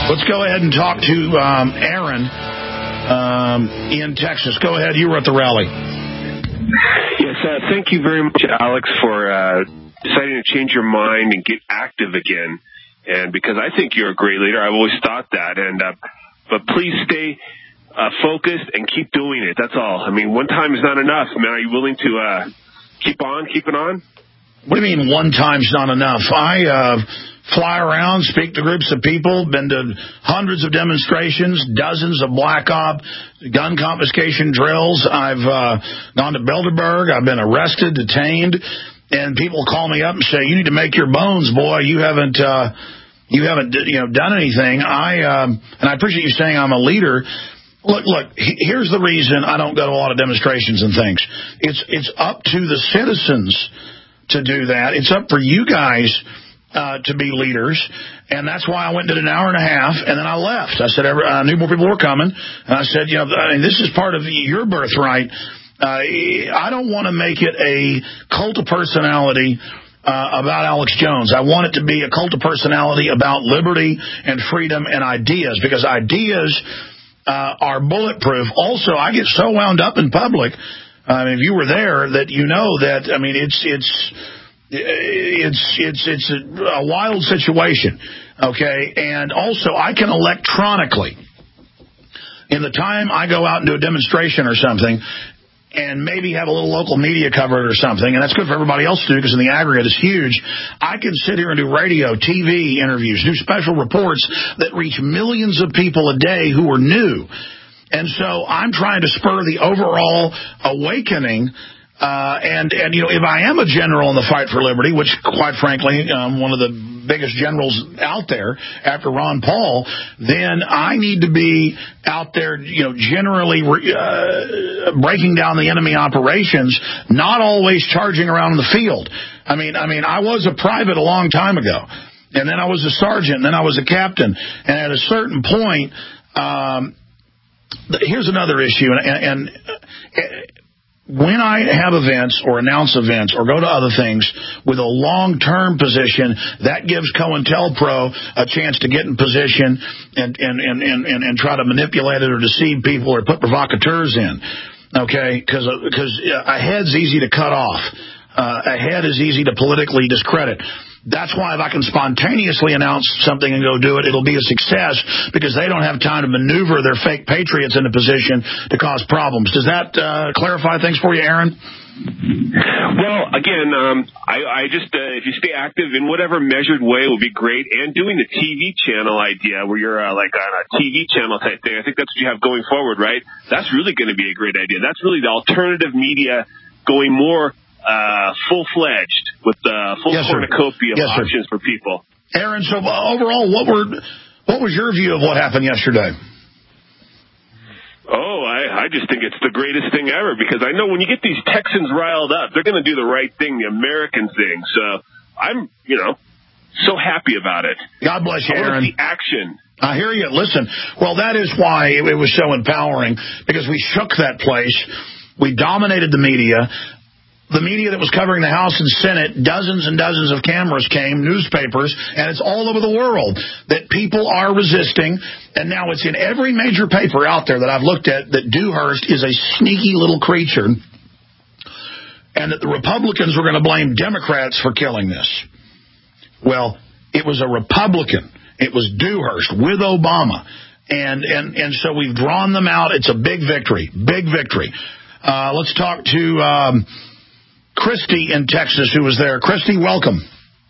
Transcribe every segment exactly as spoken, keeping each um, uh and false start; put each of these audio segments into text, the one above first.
Let's go ahead and talk to um, Aaron um, in Texas. Go ahead. You were at the rally. Yes, uh, thank you very much, Alex, for uh, deciding to change your mind and get active again. And because I think you're a great leader, I've always thought that. And uh, but please stay uh, focused and keep doing it. That's all. I mean, one time is not enough. Man, are you willing to uh, keep on, keep it on? What do you mean one time's not enough? I uh, fly around, speak to groups of people, been to hundreds of demonstrations, dozens of black op, gun confiscation drills. I've uh, gone to Bilderberg. I've been arrested, detained, and people call me up and say, "You need to make your bones, boy. You haven't, uh, you haven't, you know, done anything." I um, and I appreciate you saying I'm a leader. Look, look. Here's the reason I don't go to a lot of demonstrations and things. It's it's up to the citizens to do that. It's up for you guys uh, to be leaders, and that's why I went and did an hour and a half, and then I left. I said every, I knew more people were coming, and I said, you know, I mean, this is part of your birthright. Uh, I don't want to make it a cult of personality uh, about Alex Jones. I want it to be a cult of personality about liberty and freedom and ideas, because ideas uh, are bulletproof. Also, I get so wound up in public. I mean, if you were there, that you know that, I mean, it's it's it's it's it's a, a wild situation, okay? And also, I can electronically, in the time I go out and do a demonstration or something, and maybe have a little local media cover it or something, and that's good for everybody else to do because in the aggregate it's huge, I can sit here and do radio, T V interviews, do special reports that reach millions of people a day who are new. And so I'm trying to spur the overall awakening. Uh, and, and, you know, if I am a general in the fight for liberty, which, quite frankly, um, one of the biggest generals out there after Ron Paul, then I need to be out there, you know, generally uh, breaking down the enemy operations, not always charging around in the field. I mean, I mean, I was a private a long time ago, and then I was a sergeant, and then I was a captain. And at a certain point, um, here's another issue, and, and, and when I have events or announce events or go to other things with a long-term position, that gives COINTELPRO a chance to get in position and, and, and, and, and, and try to manipulate it or deceive people or put provocateurs in, okay? Because a head's easy to cut off. Uh, a head is easy to politically discredit. That's why if I can spontaneously announce something and go do it, it'll be a success because they don't have time to maneuver their fake patriots into position to cause problems. Does that uh, clarify things for you, Aaron? Well, again, um, I, I just, uh, if you stay active in whatever measured way will be great. And doing the T V channel idea where you're uh, like on a T V channel type thing, I think that's what you have going forward, right? That's really going to be a great idea. That's really the alternative media going more Uh, full-fledged with the uh, full yes, cornucopia of yes, options for people. Aaron, so overall, what were what was your view of what happened yesterday? Oh, I, I just think it's the greatest thing ever because I know when you get these Texans riled up, they're going to do the right thing, the American thing. So I'm, you know, so happy about it. God bless you, Aaron. I want to see action. I hear you. Listen, well, that is why it, it was so empowering because we shook that place. We dominated the media. The media that was covering the House and Senate, dozens and dozens of cameras came, newspapers, and it's all over the world that people are resisting. And now it's in every major paper out there that I've looked at that Dewhurst is a sneaky little creature and that the Republicans were going to blame Democrats for killing this. Well, it was a Republican. It was Dewhurst with Obama. And, and, and so we've drawn them out. It's a big victory, big victory. Uh, let's talk to... Um, Christy in Texas, who was there. Christy, welcome.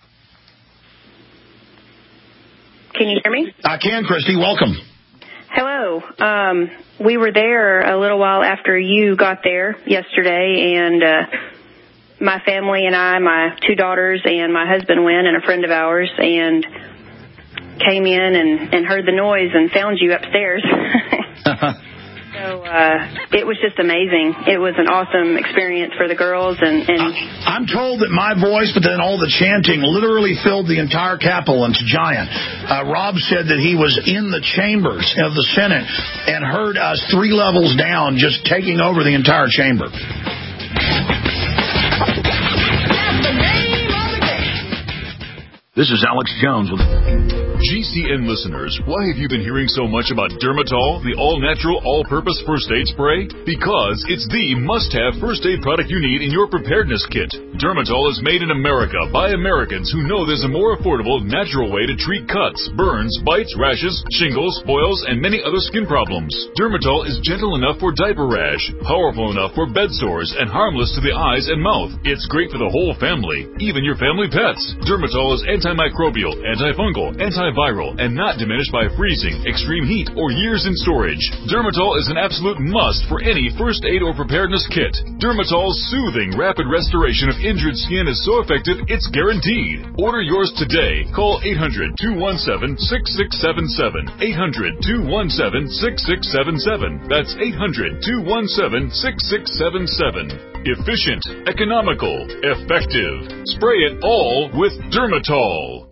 Can you hear me? I can, Christy. Welcome. Hello. Um, we were there a little while after you got there yesterday, and uh, my family and I, my two daughters and my husband went, and a friend of ours, and came in and, and heard the noise and found you upstairs. So uh, it was just amazing. It was an awesome experience for the girls. And, and I'm told that my voice, but then all the chanting, literally filled the entire Capitol. It's giant. Uh, Rob said that he was in the chambers of the Senate and heard us three levels down just taking over the entire chamber. This is Alex Jones with G C N listeners, why have you been hearing so much about Dermatol, the all-natural, all-purpose first aid spray? Because it's the must-have first aid product you need in your preparedness kit. Dermatol is made in America by Americans who know there's a more affordable, natural way to treat cuts, burns, bites, rashes, shingles, boils, and many other skin problems. Dermatol is gentle enough for diaper rash, powerful enough for bed sores, and harmless to the eyes and mouth. It's great for the whole family, even your family pets. Dermatol is antimicrobial, antifungal, antiviral, and not diminished by freezing, extreme heat, or years in storage. Dermatol is an absolute must for any first aid or preparedness kit. Dermatol's soothing, rapid restoration of injured skin is so effective, it's guaranteed. Order yours today. Call eight hundred, two one seven, six six seven seven. eight hundred, two one seven, six six seven seven. That's eight hundred, two one seven, six six seven seven. Efficient, economical, effective. Spray it all with Dermatol.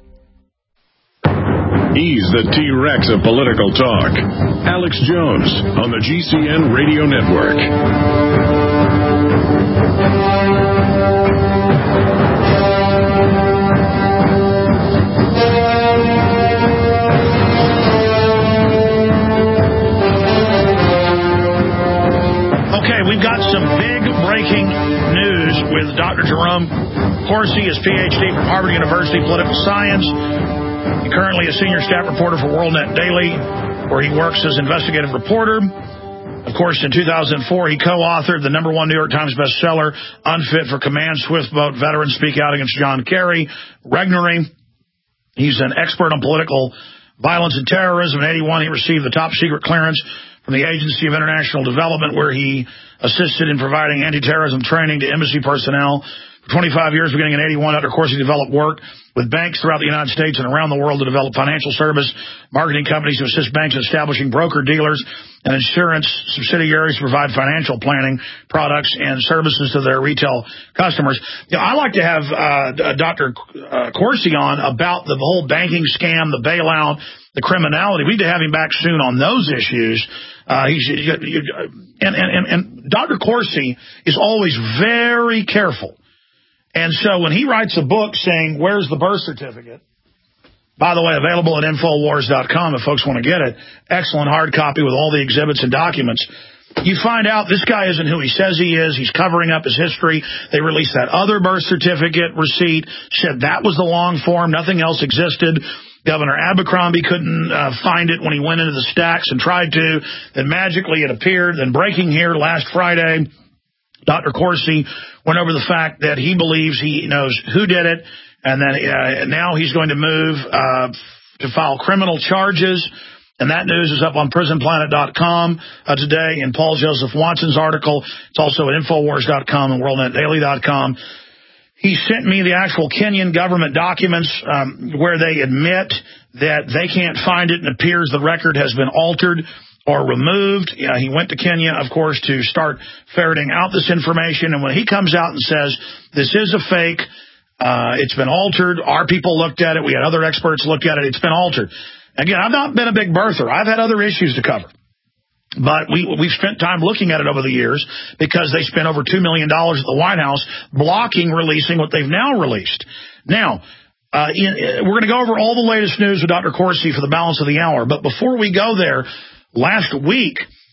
He's the T-Rex of political talk. Alex Jones on the G C N Radio Network. Okay, we've got some big breaking news with Doctor Jerome Corsi, his P H D from Harvard University, political science. He's currently a senior staff reporter for WorldNet Daily, where he works as investigative reporter. Of course, in two thousand four, he co-authored the number one New York Times bestseller, Unfit for Command, Swift Boat Veterans Speak Out Against John Kerry, Regnery. He's an expert on political violence and terrorism. In eighty-one, he received the top secret clearance from the Agency of International Development, where he assisted in providing anti-terrorism training to embassy personnel. For twenty-five years, beginning in eighty-one, Doctor Corsi developed work with banks throughout the United States and around the world to develop financial service marketing companies to assist banks in establishing broker-dealers and insurance subsidiaries to provide financial planning products and services to their retail customers. You know, I like to have uh, Doctor Corsi on about the whole banking scam, the bailout, the criminality. We need to have him back soon on those issues. Uh, he's, and, and, and, and Doctor Corsi is always very careful. And so when he writes a book saying, where's the birth certificate? By the way, available at Infowars dot com if folks want to get it. Excellent hard copy with all the exhibits and documents. You find out this guy isn't who he says he is. He's covering up his history. They released that other birth certificate receipt, said that was the long form. Nothing else existed. Governor Abercrombie couldn't uh, find it when he went into the stacks and tried to. Then magically it appeared. Then breaking here last Friday, Doctor Corsi went over the fact that he believes he knows who did it, and then uh, now he's going to move uh, to file criminal charges. And that news is up on prison planet dot com uh, today in Paul Joseph Watson's article. It's also at Infowars dot com and World Net Daily dot com. He sent me the actual Kenyan government documents um, where they admit that they can't find it and appears the record has been altered or removed. Yeah, he went to Kenya, of course, to start ferreting out this information. And when he comes out and says, this is a fake, uh, it's been altered, our people looked at it, we had other experts look at it, it's been altered. Again, I've not been a big birther. I've had other issues to cover. But we, we've spent time looking at it over the years because they spent over two million dollars at the White House blocking releasing what they've now released. Now, uh, in, we're going to go over all the latest news with Doctor Corsi for the balance of the hour. But before we go there, last week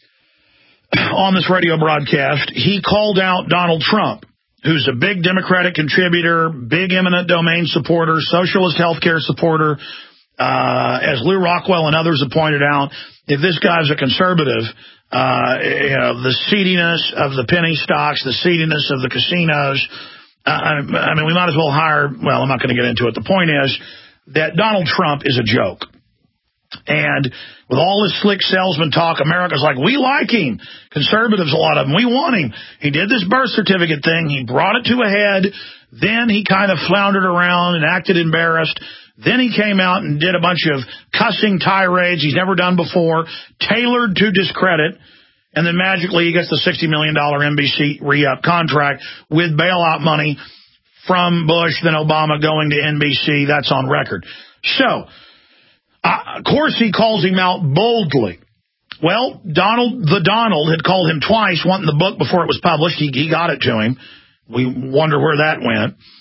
on this radio broadcast, he called out Donald Trump, who's a big Democratic contributor, big eminent domain supporter, socialist health care supporter. Uh, as Lew Rockwell and others have pointed out, if this guy's a conservative, uh, you know, the seediness of the penny stocks, the seediness of the casinos, uh, I mean, we might as well hire, well, I'm not going to get into it. The point is that Donald Trump is a joke. And with all this slick salesman talk, America's like, we like him. Conservatives, a lot of them, we want him. He did this birth certificate thing. He brought it to a head. Then he kind of floundered around and acted embarrassed. Then he came out and did a bunch of cussing tirades he's never done before, tailored to discredit. And then magically he gets the sixty million dollars N B C re-up contract with bailout money from Bush, then Obama going to N B C. That's on record. So, Uh, Corsi calls him out boldly. Well, Donald, the Donald, had called him twice, wanting the book before it was published. He, he got it to him. We wonder where that went.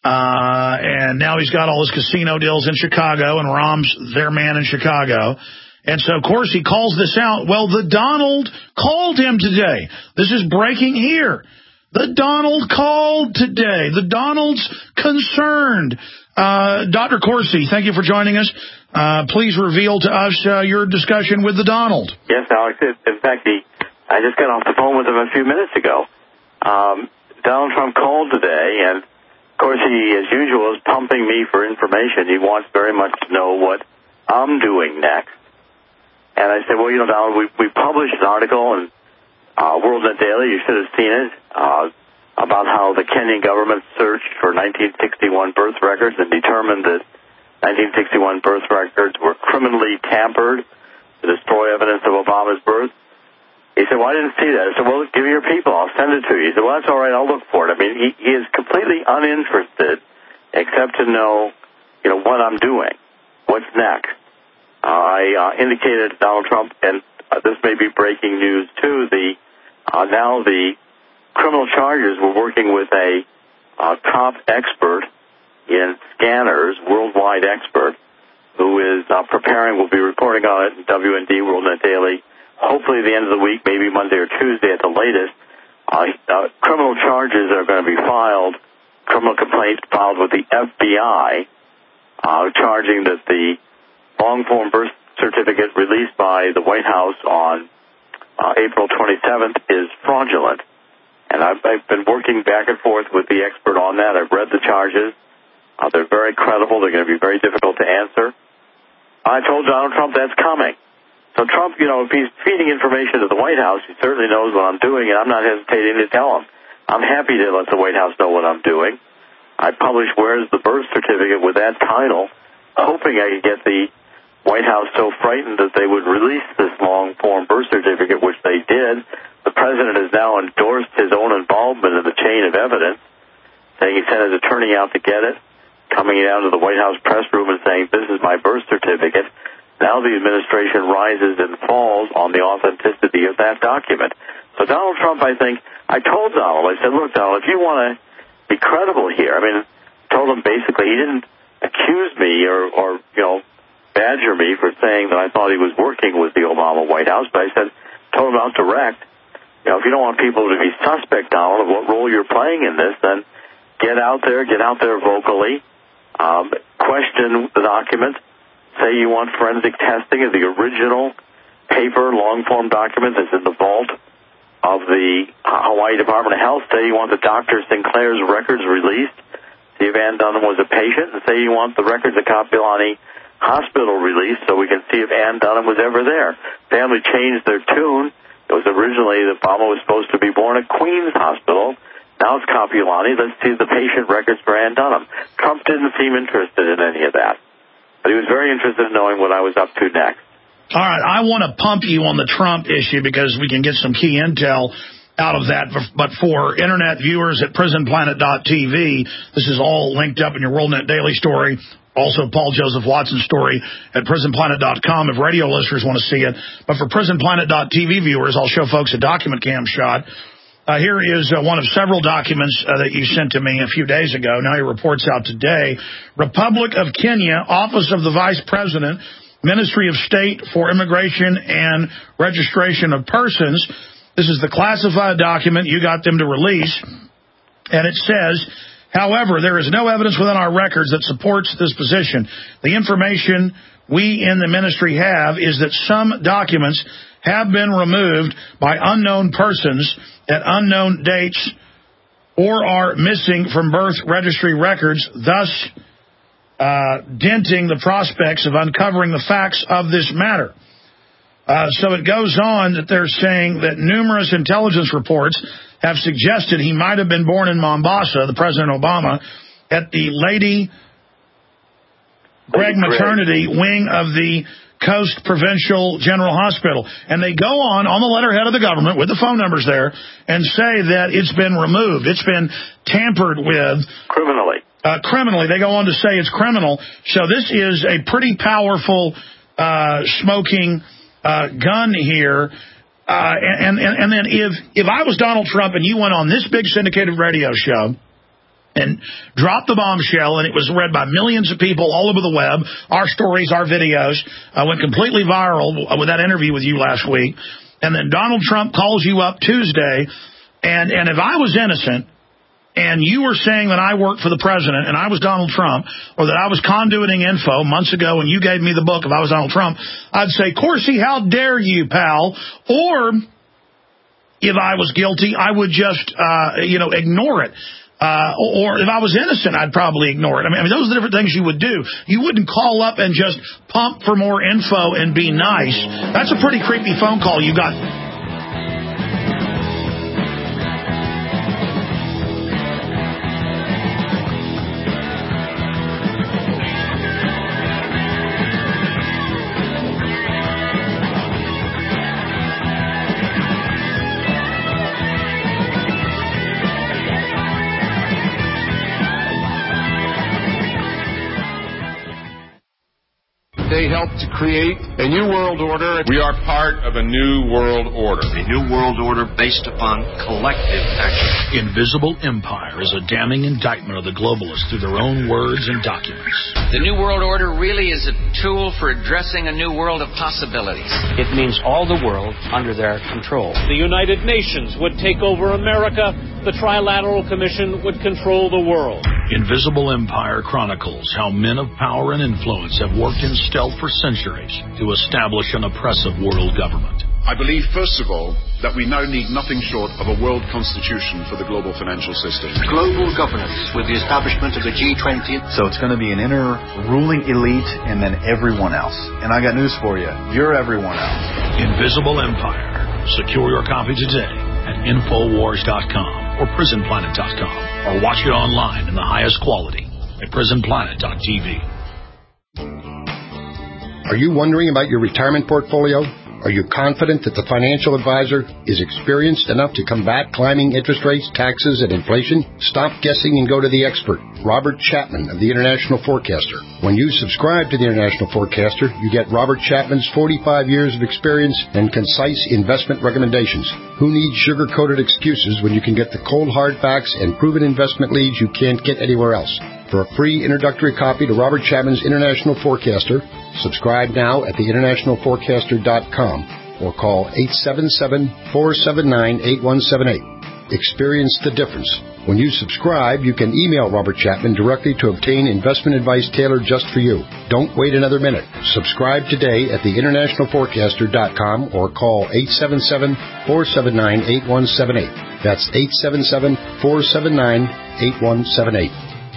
Uh, and now he's got all his casino deals in Chicago, and Rahm's their man in Chicago. And so, of course, he calls this out. Well, the Donald called him today. This is breaking here. The Donald called today. The Donald's concerned. Uh, Doctor Corsi, thank you for joining us. Uh, please reveal to us uh, your discussion with the Donald. Yes, Alex. In fact, he, I just got off the phone with him a few minutes ago. Um, Donald Trump called today, and of course, he, as usual, is pumping me for information. He wants very much to know what I'm doing next. And I said, well, you know, Donald, we, we published an article in uh, WorldNet Daily, you should have seen it, uh, about how the Kenyan government searched for nineteen sixty-one birth records and determined that nineteen sixty-one birth records were criminally tampered to destroy evidence of Obama's birth. He said, well, I didn't see that. I said, well, give me your people. I'll send it to you. He said, well, that's all right. I'll look for it. I mean, he, he is completely uninterested except to know, you know, what I'm doing, what's next. Uh, I uh, indicated to Donald Trump, and uh, this may be breaking news, too, the uh, now the criminal charges were working with a uh, top expert in scanners, worldwide expert, who is uh, preparing, will be reporting on it in W N D, WorldNet Daily, hopefully the end of the week, maybe Monday or Tuesday at the latest. Uh, uh, criminal charges are going to be filed, criminal complaints filed with the F B I, uh, charging that the long-form birth certificate released by the White House on uh, April twenty-seventh is fraudulent. And I've, I've been working back and forth with the expert on that. I've read the charges. Uh, they're very credible. They're going to be very difficult to answer. I told Donald Trump that's coming. So Trump, you know, if he's feeding information to the White House, he certainly knows what I'm doing, and I'm not hesitating to tell him. I'm happy to let the White House know what I'm doing. I published Where's the Birth Certificate with that title, hoping I could get the White House so frightened that they would release this long-form birth certificate, which they did. The president has now endorsed his own involvement in the chain of evidence, saying he sent his attorney out to get it, coming down to the White House press room and saying, this is my birth certificate. Now the administration rises and falls on the authenticity of that document. So Donald Trump, I think, I told Donald, I said, look, Donald, if you want to be credible here, I mean, told him basically he didn't accuse me or, or, you know, badger me for saying that I thought he was working with the Obama White House, but I said, told him out direct, you know, if you don't want people to be suspect, Donald, of what role you're playing in this, then get out there, get out there vocally, um, question the document. Say you want forensic testing of the original paper long-form document that's in the vault of the Hawaii Department of Health. Say you want the Doctor Sinclair's records released. See if Ann Dunham was a patient. And say you want the records of Kapiolani Hospital released so we can see if Ann Dunham was ever there. Family changed their tune. It was originally that Obama was supposed to be born at Queens Hospital. Now it's Kapiolani. Let's see the patient records for Ann Dunham. Trump didn't seem interested in any of that. But he was very interested in knowing what I was up to next. All right, I want to pump you on the Trump issue because we can get some key intel out of that. But for Internet viewers at prison planet dot T V, this is all linked up in your WorldNet Daily story. Also, Paul Joseph Watson's story at prison planet dot com if radio listeners want to see it. But for prison planet dot T V viewers, I'll show folks a document cam shot. Uh, here is uh, one of several documents uh, that you sent to me a few days ago. Now he reports out today. Republic of Kenya, Office of the Vice President, Ministry of State for Immigration and Registration of Persons. This is the classified document you got them to release. And it says, however, there is no evidence within our records that supports this position. The information we in the ministry have is that some documents have been removed by unknown persons at unknown dates or are missing from birth registry records, thus uh, denting the prospects of uncovering the facts of this matter. Uh, so it goes on that they're saying that numerous intelligence reports have suggested he might have been born in Mombasa, the President Obama, at the Lady Greg Maternity Wing of the Coast Provincial General Hospital. And they go on, on the letterhead of the government, with the phone numbers there, and say that it's been removed. It's been tampered with. Criminally. Uh, criminally. They go on to say it's criminal. So this is a pretty powerful uh, smoking uh, gun here. Uh, and, and, and then if, if I was Donald Trump and you went on this big syndicated radio show and dropped the bombshell, and it was read by millions of people all over the web. Our stories, our videos uh, went completely viral with that interview with you last week. And then Donald Trump calls you up Tuesday, and, and if I was innocent, and you were saying that I worked for the president and I was Donald Trump, or that I was conduiting info months ago and you gave me the book if I was Donald Trump, I'd say, Corsi, how dare you, pal? Or if I was guilty, I would just, uh, you know, ignore it. Uh, or if I was innocent, I'd probably ignore it. I mean, I mean, those are the different things you would do. You wouldn't call up and just pump for more info and be nice. That's a pretty creepy phone call you got. They helped to create a new world order. We are part of a new world order. A new world order based upon collective action. Invisible Empire is a damning indictment of the globalists through their own words and documents. The new world order really is a tool for addressing a new world of possibilities. It means all the world under their control. The United Nations would take over America. The Trilateral Commission would control the world. Invisible Empire chronicles how men of power and influence have worked in stealth for centuries to establish an oppressive world government. I believe, first of all, that we now need nothing short of a world constitution for the global financial system. Global governance with the establishment of the G twenty. So it's going to be an inner ruling elite and then everyone else. And I got news for you. You're everyone else. Invisible Empire. Secure your copy today at Infowars dot com or Prison Planet dot com, or watch it online in the highest quality at Prison Planet dot T V. Are you wondering about your retirement portfolio? Are you confident that the financial advisor is experienced enough to combat climbing interest rates, taxes, and inflation? Stop guessing and go to the expert, Robert Chapman of the International Forecaster. When you subscribe to the International Forecaster, you get Robert Chapman's forty-five years of experience and concise investment recommendations. Who needs sugar-coated excuses when you can get the cold hard facts and proven investment leads you can't get anywhere else? For a free introductory copy to Robert Chapman's International Forecaster, subscribe now at the international forecaster dot com or call eight seven seven, four seven nine, eight one seven eight. Experience the difference. When you subscribe, you can email Robert Chapman directly to obtain investment advice tailored just for you. Don't wait another minute. Subscribe today at the international forecaster dot com or call eight seven seven, four seven nine, eight one seven eight. That's eight seven seven, four seven nine, eight one seven eight.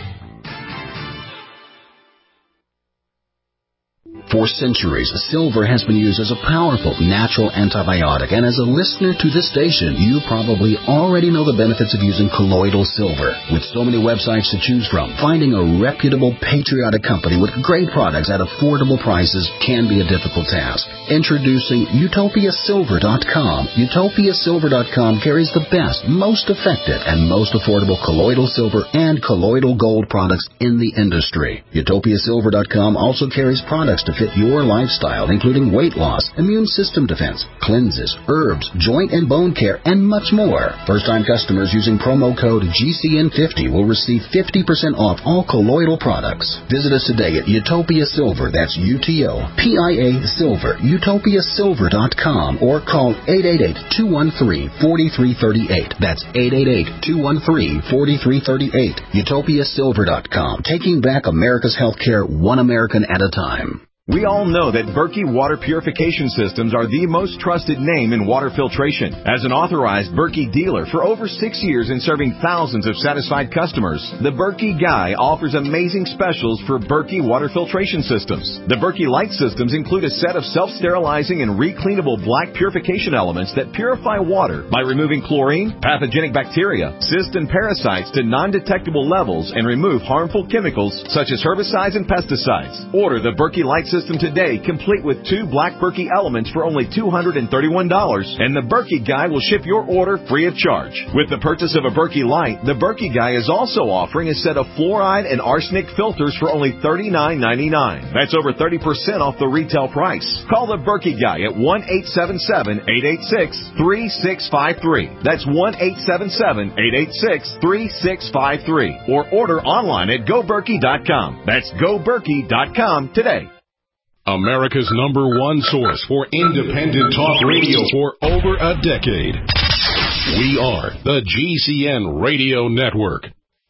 For centuries, silver has been used as a powerful natural antibiotic, and as a listener to this station, you probably already know the benefits of using colloidal silver. With so many websites to choose from, finding a reputable, patriotic company with great products at affordable prices can be a difficult task. Introducing Utopia Silver dot com. Utopia Silver dot com carries the best, most effective, and most affordable colloidal silver and colloidal gold products in the industry. Utopia Silver dot com also carries products to fit your lifestyle, including weight loss, immune system defense, cleanses, herbs, joint and bone care, and much more. First-time customers using promo code G C N fifty will receive fifty percent off all colloidal products. Visit us today at Utopia Silver, that's U T O P I A Silver, Utopia Silver dot com, or call eight eight eight, two one three, four three three eight. That's eight eight eight, two one three, four three three eight. Utopia Silver dot com, taking back America's healthcare one American at a time. We all know that Berkey Water Purification Systems are the most trusted name in water filtration. As an authorized Berkey dealer for over six years and serving thousands of satisfied customers, the Berkey Guy offers amazing specials for Berkey Water Filtration Systems. The Berkey Light Systems include a set of self-sterilizing and recleanable black purification elements that purify water by removing chlorine, pathogenic bacteria, cysts, and parasites to non-detectable levels and remove harmful chemicals such as herbicides and pesticides. Order the Berkey Light Systems system today, complete with two Black Berkey elements for only two hundred thirty-one dollars, and the Berkey Guy will ship your order free of charge. With the purchase of a Berkey Light, the Berkey Guy is also offering a set of fluoride and arsenic filters for only thirty-nine ninety-nine. That's over thirty percent off the retail price. Call the Berkey Guy at one eight seven seven, eight eight six, three six five three. That's one eight seven seven, eight eight six, three six five three. Or order online at go berkey dot com. That's go berkey dot com today. America's number one source for independent talk radio for over a decade. We are the G C N Radio Network.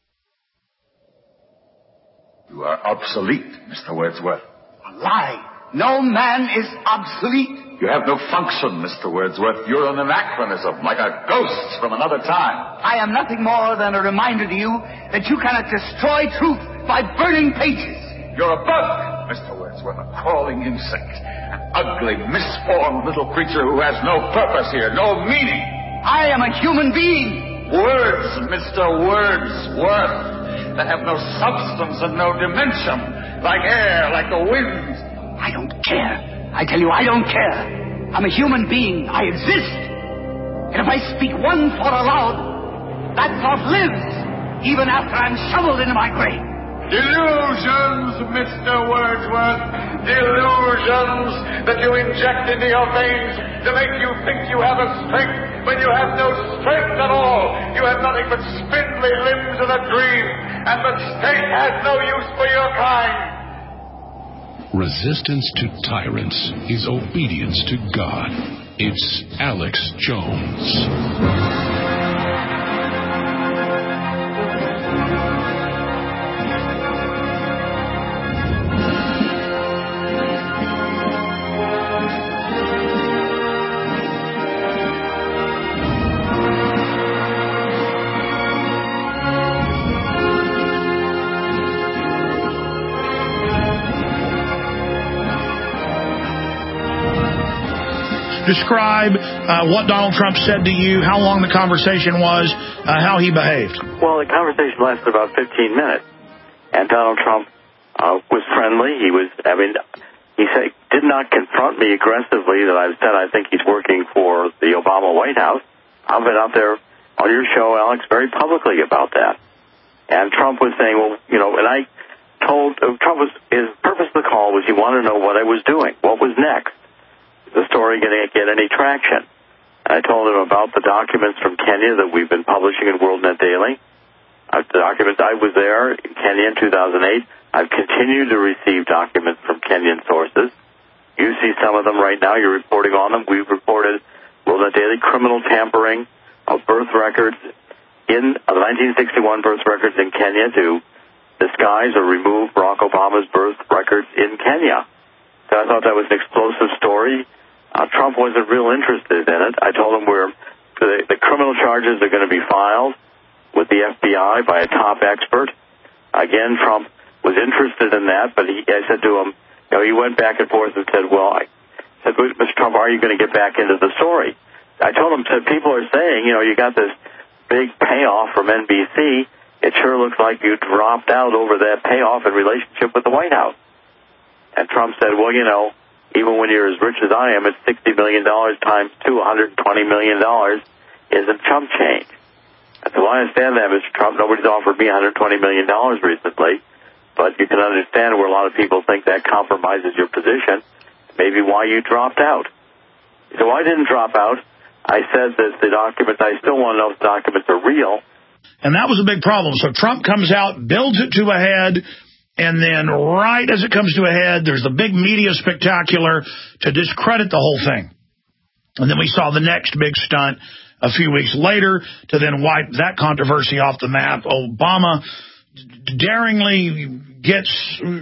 You are obsolete, Mister Wordsworth. A lie. No man is obsolete. You have no function, Mister Wordsworth. You're an anachronism, like a ghost from another time. I am nothing more than a reminder to you that you cannot destroy truth by burning pages. You're a bug, Mister Wordsworth, a crawling insect, an ugly, misformed little creature who has no purpose here, no meaning. I am a human being. Words, Mister Wordsworth, that have no substance and no dimension, like air, like the wind. I don't care. I tell you, I don't care. I'm a human being. I exist. And if I speak one thought aloud, that thought lives, even after I'm shoveled into my grave. Delusions, Mister Wordsworth. Delusions that you inject into your veins to make you think you have a strength when you have no strength at all. You have nothing but spindly limbs and a dream, and the state has no use for your kind. Resistance to tyrants is obedience to God. It's Alex Jones. Describe uh, what Donald Trump said to you, how long the conversation was, uh, how he behaved. Well, the conversation lasted about fifteen minutes, and Donald Trump uh, was friendly. He was, I mean, he said, did not confront me aggressively that I've said I think he's working for the Obama White House. I've been out there on your show, Alex, very publicly about that. And Trump was saying, well, you know, and I told, uh, Trump was, his purpose of the call was he wanted to know what I was doing, what was next. The story going to get any traction. And I told him about the documents from Kenya that we've been publishing in WorldNet Daily. Uh, the documents, I was there in Kenya in two thousand eight. I've continued to receive documents from Kenyan sources. You see some of them right now. You're reporting on them. We've reported WorldNet Daily criminal tampering of birth records in uh, the nineteen sixty-one birth records in Kenya to disguise or remove Barack Obama's birth records in Kenya. So I thought that was an explosive story. Uh, Trump wasn't real interested in it. I told him we're, the, the criminal charges are going to be filed with the F B I by a top expert. Again, Trump was interested in that, but he, I said to him, you know, he went back and forth and said, well, I said, Mister Trump, are you going to get back into the story? I told him, said, people are saying, you know, you got this big payoff from N B C. It sure looks like you dropped out over that payoff in relationship with the White House. And Trump said, well, you know, even when you're as rich as I am, it's sixty million dollars times two, one hundred twenty million dollars isn't chump change. I said, well, I understand that, Mister Trump. Nobody's offered me one hundred twenty million dollars recently, but you can understand where a lot of people think that compromises your position, maybe why you dropped out. So I didn't drop out. I said that the documents, I still want to know if the documents are real. And that was a big problem. So Trump comes out, builds it to a head, and then right as it comes to a head, there's the big media spectacular to discredit the whole thing. And then we saw the next big stunt a few weeks later to then wipe that controversy off the map. Obama daringly gets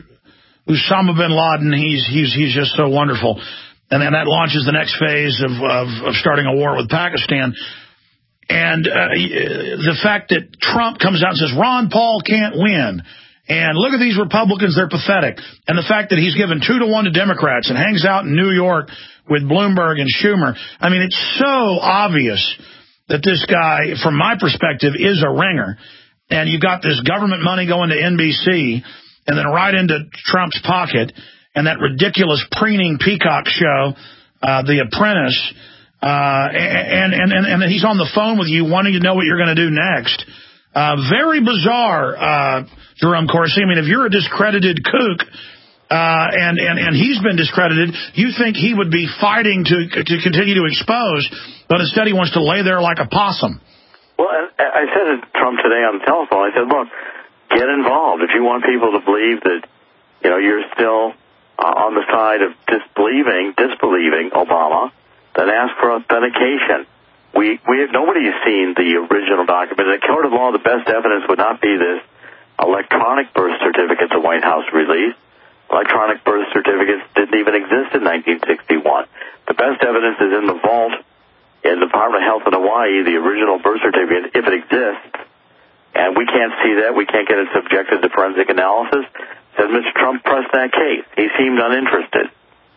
Osama bin Laden. He's, he's, he's just so wonderful. And then that launches the next phase of, of, of starting a war with Pakistan. And uh, the fact that Trump comes out and says, Ron Paul can't win. And look at these Republicans, they're pathetic. And the fact that he's given two to one to Democrats and hangs out in New York with Bloomberg and Schumer. I mean, it's so obvious that this guy, from my perspective, is a ringer. And you've got this government money going to N B C and then right into Trump's pocket. and that ridiculous preening peacock show, uh, The Apprentice, uh, and, and, and, and he's on the phone with you wanting to know what you're going to do next. Uh, very bizarre, uh, Jerome Corsi. I mean, if you're a discredited kook, uh, and, and, and he's been discredited, you think he would be fighting to, to continue to expose, but instead he wants to lay there like a possum. Well, I said to Trump today on the telephone, I said, look, get involved. If you want people to believe that, you know, you're still uh, on the side of disbelieving, disbelieving Obama, then ask for authentication. We, we have, nobody's seen the original document. In a court of law, the best evidence would not be this electronic birth certificate the White House released. Electronic birth certificates didn't even exist in nineteen sixty-one. The best evidence is in the vault in the Department of Health in Hawaii, the original birth certificate, if it exists. And we can't see that. We can't get it subjected to forensic analysis. Said Mister Trump pressed that case. He seemed uninterested.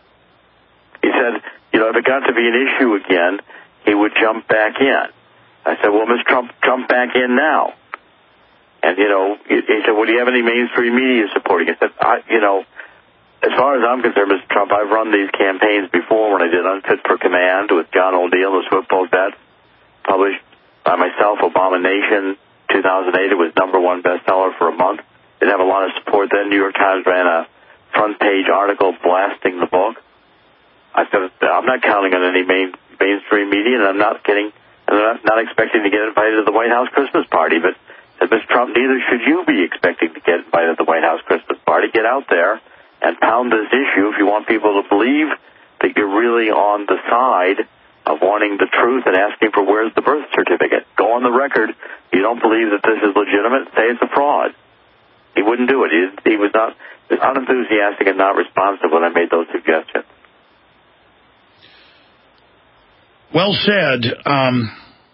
He said, you know, if it got to be an issue again, he would jump back in. I said, well, Mister Trump, jump back in now. And, you know, he said, well, do you have any mainstream media supporting it? I said, I, you know, as far as I'm concerned, Mister Trump, I've run these campaigns before when I did Unfit for Command with John O'Neill, the Swiftboat vet, published by myself, Obama Nation, two thousand eight. It was number one bestseller for a month. Didn't have a lot of support then. New York Times ran a front-page article blasting the book. I said, I'm not counting on any main, mainstream media, and I'm not getting, and I'm not, not expecting to get invited to the White House Christmas party. But said, Mister Trump, neither should you be expecting to get invited to the White House Christmas party. Get out there and pound this issue if you want people to believe that you're really on the side of wanting the truth and asking for where's the birth certificate. Go on the record. You don't believe that this is legitimate, say it's a fraud. He wouldn't do it. He, he was not he was unenthusiastic and not responsive when I made those suggestions. Well said. Um,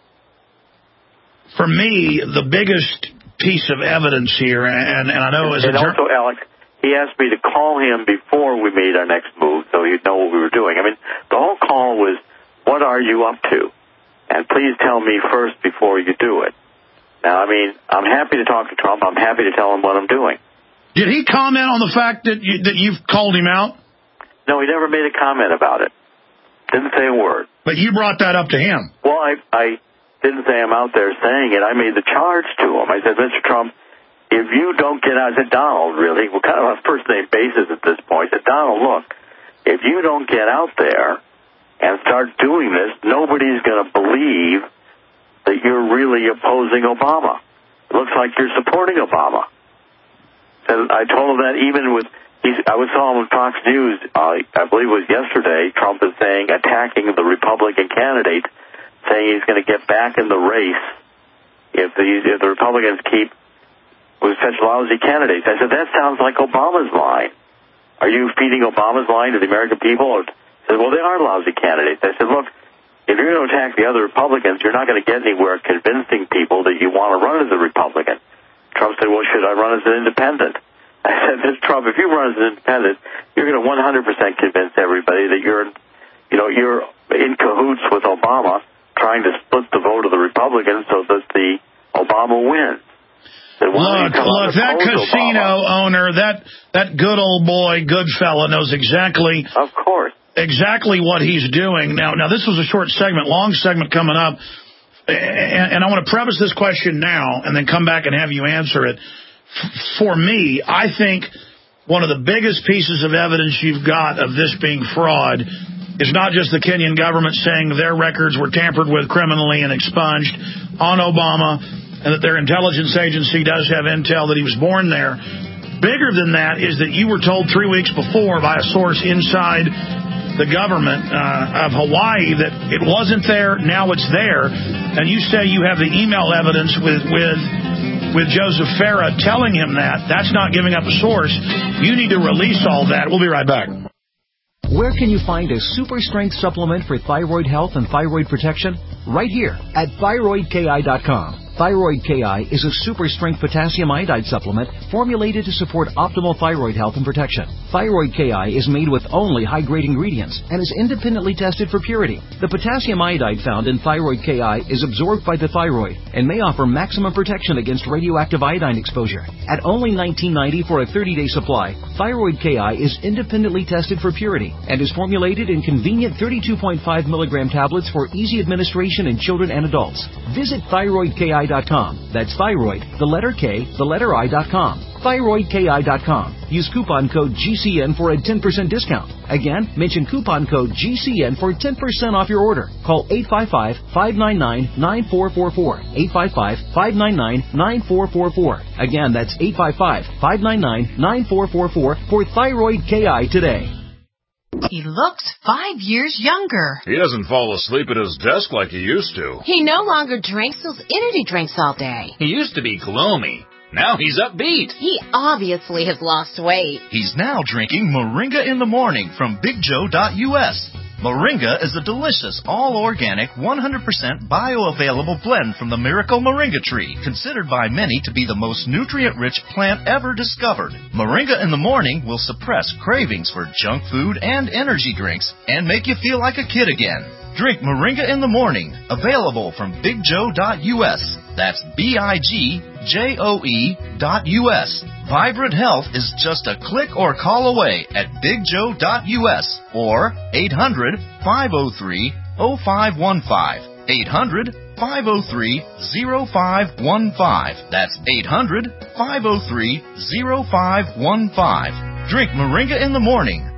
for me, the biggest piece of evidence here, and, and I know as and a... also, Alex, he asked me to call him before we made our next move so he'd know what we were doing. I mean, the whole call was, what are you up to? And please tell me first before you do it. Now, I mean, I'm happy to talk to Trump. I'm happy to tell him what I'm doing. Did he comment on the fact that, you, that you've called him out? No, he never made a comment about it. Didn't say a word. But you brought that up to him. Well, I, I didn't say I'm out there saying it. I made the charge to him. I said, Mister Trump, if you don't get out, I said, Donald, really, we're kind of on a first-name basis at this point. I said, Donald, look, if you don't get out there and start doing this, nobody's going to believe that you're really opposing Obama. It looks like you're supporting Obama. And I told him that even with, he's, I was saw him on Fox News, uh, I believe it was yesterday, Trump is saying, attacking the Republican candidate, saying he's going to get back in the race if the, if the Republicans keep with such lousy candidates. I said, that sounds like Obama's line. Are you feeding Obama's line to the American people? Or, I said, well, they are lousy candidates. I said, look, if you're going to attack the other Republicans, you're not going to get anywhere convincing people that you want to run as a Republican. Trump said, well, should I run as an independent? I said, Mister Trump, if you run as an independent, you're going to one hundred percent convince everybody that you're, you know, you're in cahoots with Obama, trying to split the vote of the Republicans so that the Obama wins. Look, look, that casino Obama? owner, that that good old boy, good fella, knows exactly, of course, exactly what he's doing. Now, now this was a short segment, long segment coming up, and, and I want to preface this question now and then come back and have you answer it. F for me, I think one of the biggest pieces of evidence you've got of this being fraud is not just the Kenyan government saying their records were tampered with criminally and expunged on Obama, and that their intelligence agency does have intel that he was born there. Bigger than that is that you were told three weeks before by a source inside the government uh, of Hawaii that it wasn't there, now it's there. And you say you have the email evidence with, with, with Joseph Farah telling him that. That's not giving up a source. You need to release all that. We'll be right back. Where can you find a super strength supplement for thyroid health and thyroid protection? Right here at thyroid K I dot com. Thyroid K I is a super-strength potassium iodide supplement formulated to support optimal thyroid health and protection. Thyroid K I is made with only high-grade ingredients and is independently tested for purity. The potassium iodide found in Thyroid K I is absorbed by the thyroid and may offer maximum protection against radioactive iodine exposure. At only nineteen ninety dollars for a thirty-day supply, Thyroid K I is independently tested for purity and is formulated in convenient thirty-two point five milligram tablets for easy administration in children and adults. Visit thyroid k i dot com. That's thyroid, the letter K, the letter I dot com. thyroid k i dot com. Use coupon code G C N for a ten percent discount. Again, mention coupon code G C N for ten percent off your order. Call eight five five, five nine nine, nine four four four. eight five five, five nine nine, nine four four four. Again, that's eight five five, five nine nine, nine four four four for Thyroid K I today. He looks five years younger. He doesn't fall asleep at his desk like he used to. He no longer drinks those energy drinks all day. He used to be gloomy. Now he's upbeat. He obviously has lost weight. He's now drinking Moringa in the Morning from Big Joe dot U S. Moringa is a delicious, all-organic, one hundred percent bioavailable blend from the miracle moringa tree, considered by many to be the most nutrient-rich plant ever discovered. Moringa in the Morning will suppress cravings for junk food and energy drinks and make you feel like a kid again. Drink Moringa in the Morning, available from Big Joe dot U S. That's B I G J O E dot U S. Vibrant Health is just a click or call away at Big Joe dot U S or eight hundred, five oh three, oh five one five. eight hundred, five oh three, oh five one five. That's eight hundred, five oh three, oh five one five. Drink Moringa in the Morning.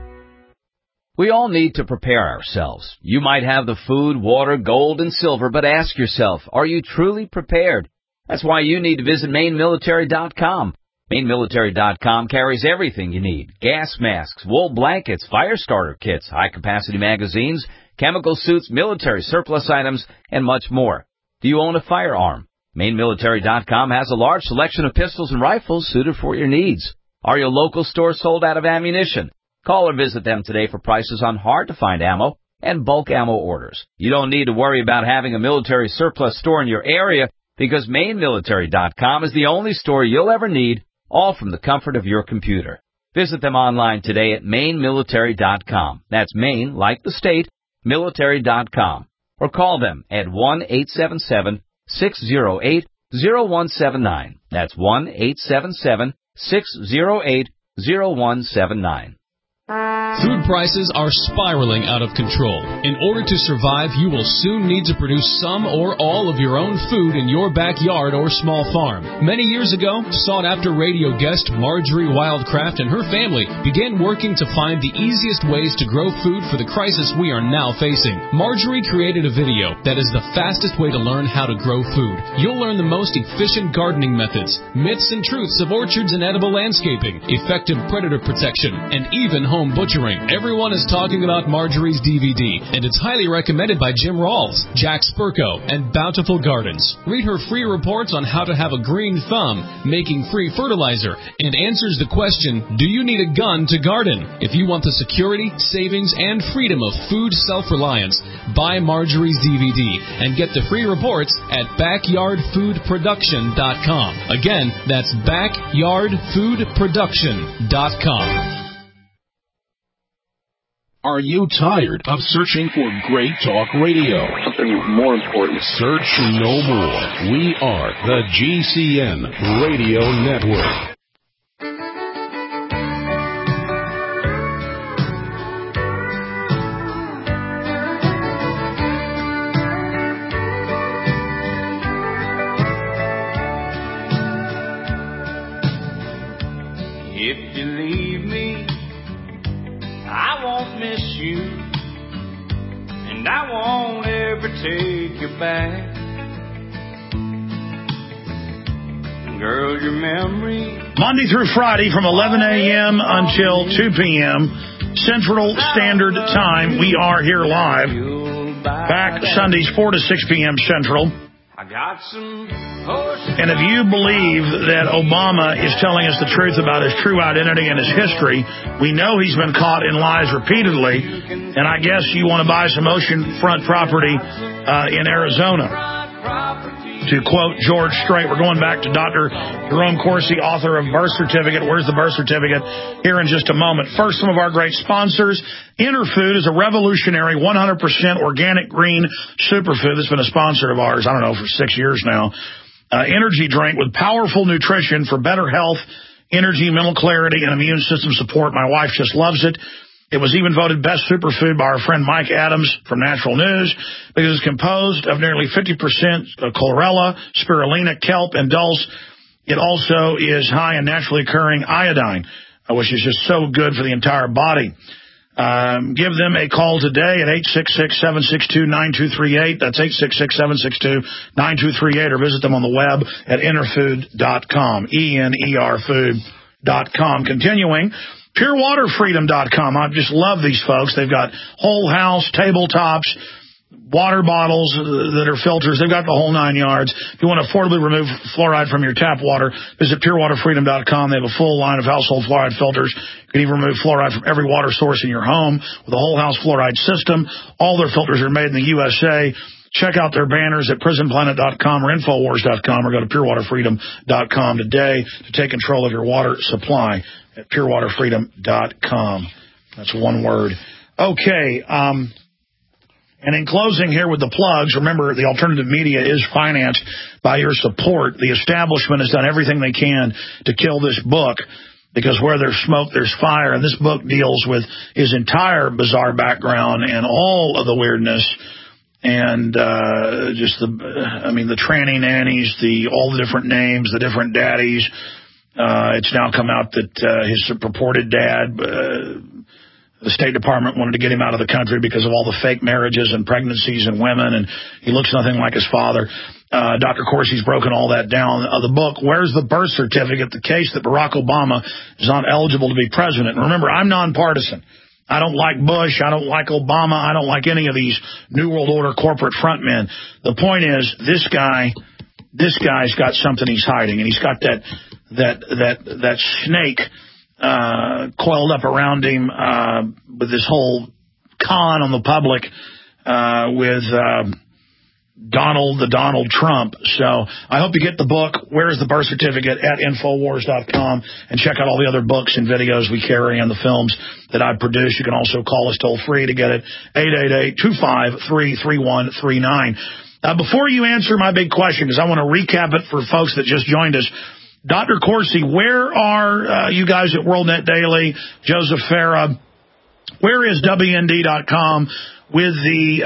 We all need to prepare ourselves. You might have the food, water, gold, and silver, but ask yourself, are you truly prepared? That's why you need to visit Maine Military dot com. Maine Military dot com carries everything you need. Gas masks, wool blankets, fire starter kits, high-capacity magazines, chemical suits, military surplus items, and much more. Do you own a firearm? Maine Military dot com has a large selection of pistols and rifles suited for your needs. Are your local stores sold out of ammunition? Call or visit them today for prices on hard-to-find ammo and bulk ammo orders. You don't need to worry about having a military surplus store in your area because Maine Military dot com is the only store you'll ever need, all from the comfort of your computer. Visit them online today at Maine Military dot com. That's Maine, like the state, military dot com. Or call them at one eight seven seven, six oh eight, oh one seven nine. That's one eight seven seven, six oh eight, oh one seven nine. Food prices are spiraling out of control. In order to survive, you will soon need to produce some or all of your own food in your backyard or small farm. Many years ago, sought-after radio guest Marjorie Wildcraft and her family began working to find the easiest ways to grow food for the crisis we are now facing. Marjorie created a video that is the fastest way to learn how to grow food. You'll learn the most efficient gardening methods, myths and truths of orchards and edible landscaping, effective predator protection, and even home butchering. Everyone is talking about Marjorie's D V D, and it's highly recommended by Jim Rawls, Jack Spurko, and Bountiful Gardens. Read her free reports on how to have a green thumb, making free fertilizer, and answers the question, do you need a gun to garden? If you want the security, savings, and freedom of food self-reliance, buy Marjorie's D V D and get the free reports at backyard food production dot com. Again, that's backyard food production dot com. Are you tired of searching for great talk radio? Something more important. Search no more. We are the G C N Radio Network. If you leave me, I won't miss you, and I won't ever take you back. Girl, your memory. Monday through Friday from eleven a.m. until two p.m. Central Standard Time. We are here live. Back Sundays four to six p.m. Central. I got some. And if you believe that Obama is telling us the truth about his true identity and his history, we know he's been caught in lies repeatedly. And I guess you want to buy some oceanfront property uh, in Arizona. To quote George Strait, we're going back to Doctor Jerome Corsi, author of Birth Certificate. Where's the Birth Certificate? Here in just a moment. First, some of our great sponsors. Interfood is a revolutionary one hundred percent organic green superfood that's been a sponsor of ours, I don't know, for six years now. Uh, energy drink with powerful nutrition for better health, energy, mental clarity, and immune system support. My wife just loves it. It was even voted best superfood by our friend Mike Adams from Natural News because it's composed of nearly fifty percent chlorella, spirulina, kelp, and dulse. It also is high in naturally occurring iodine, which is just so good for the entire body. Um, give them a call today at eight six six, seven six two, nine two three eight. That's eight six six, seven six two, nine two three eight, or visit them on the web at enerfood dot com, E N E R food dot com. Continuing, pure water freedom dot com. I just love these folks. They've got whole house, tabletops, water bottles that are filters. They've got the whole nine yards. If you want to affordably remove fluoride from your tap water, visit pure water freedom dot com. They have a full line of household fluoride filters. You can even remove fluoride from every water source in your home with a whole house fluoride system. All their filters are made in the U S A. Check out their banners at prison planet dot com or infowars dot com, or go to pure water freedom dot com today to take control of your water supply at pure water freedom dot com. That's one word. Okay, um... and in closing here with the plugs, remember, the alternative media is financed by your support. The establishment has done everything they can to kill this book, because where there's smoke, there's fire. And this book deals with his entire bizarre background and all of the weirdness and uh, just the, I mean, the tranny nannies, the all the different names, the different daddies. Uh, it's now come out that uh, his purported dad... Uh, The State Department wanted to get him out of the country because of all the fake marriages and pregnancies and women, and he looks nothing like his father. Uh, Doctor Corsi's broken all that down. Uh, the book, Where's the Birth Certificate? The case that Barack Obama is not eligible to be president. And remember, I'm nonpartisan. I don't like Bush. I don't like Obama. I don't like any of these New World Order corporate frontmen. The point is, this guy, this guy's got something he's hiding, and he's got that that that that snake Uh, coiled up around him uh, with this whole con on the public uh, with uh, Donald, the Donald Trump. So I hope you get the book, Where's the Birth Certificate, at infowars dot com, and check out all the other books and videos we carry and the films that I produce. You can also call us toll-free to get it, eight eight eight, two five three, three one three nine. Uh, before you answer my big question, because I want to recap it for folks that just joined us, Doctor Corsi, where are uh, you guys at WorldNet Daily, Joseph Farah? Where is W N D dot com with the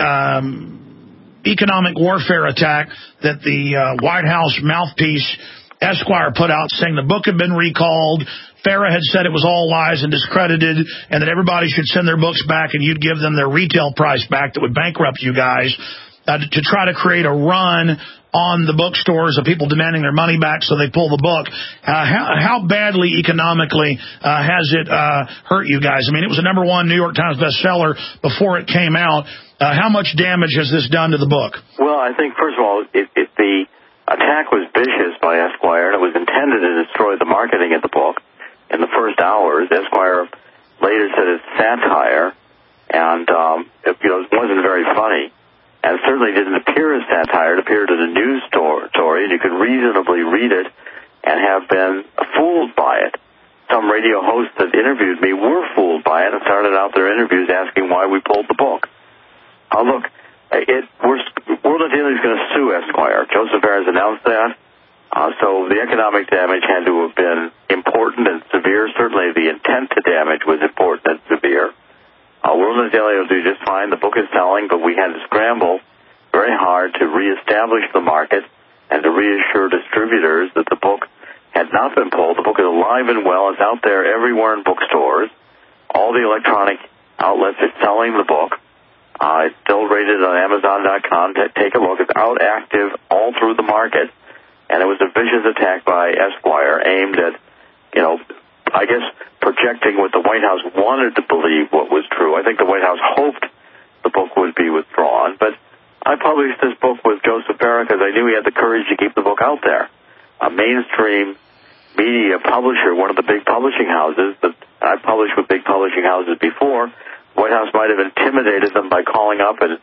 um, economic warfare attack that the uh, White House mouthpiece Esquire put out, saying the book had been recalled? Farah had said it was all lies and discredited, and that everybody should send their books back and you'd give them their retail price back that would bankrupt you guys, uh, to try to create a run on the bookstores of people demanding their money back, so they pull the book. Uh, how, how badly economically uh, has it uh, hurt you guys? I mean, it was a number one New York Times bestseller before it came out. Uh, how much damage has this done to the book? Well, I think, first of all, if, if the attack was vicious by Esquire and it was intended to destroy the marketing of the book in the first hours, Esquire later said it's satire, and um, it, you know, it wasn't very funny. And it certainly didn't appear as satire. It appeared as a news story, and you could reasonably read it and have been fooled by it. Some radio hosts that interviewed me were fooled by it and started out their interviews asking why we pulled the book. Uh, look, it, we're, WorldNet Daily is going to sue Esquire. Joseph Farah has announced that. Uh, so the economic damage had to have been important and severe. Certainly the intent to damage was important and severe. Uh, WorldNet Daily will do just fine. The book is selling, but we had to scramble very hard to reestablish the market and to reassure distributors that the book had not been pulled. The book is alive and well. It's out there everywhere in bookstores. All the electronic outlets are selling the book. Uh, it's still rated on amazon dot com. Take a look. It's out active all through the market. And it was a vicious attack by Esquire aimed at, you know, I guess projecting what the White House wanted to believe what was true. I think the White House hoped the book would be withdrawn, but I published this book with Joseph Farah because I knew he had the courage to keep the book out there. A mainstream media publisher, one of the big publishing houses that I published with big publishing houses before, the White House might have intimidated them by calling up and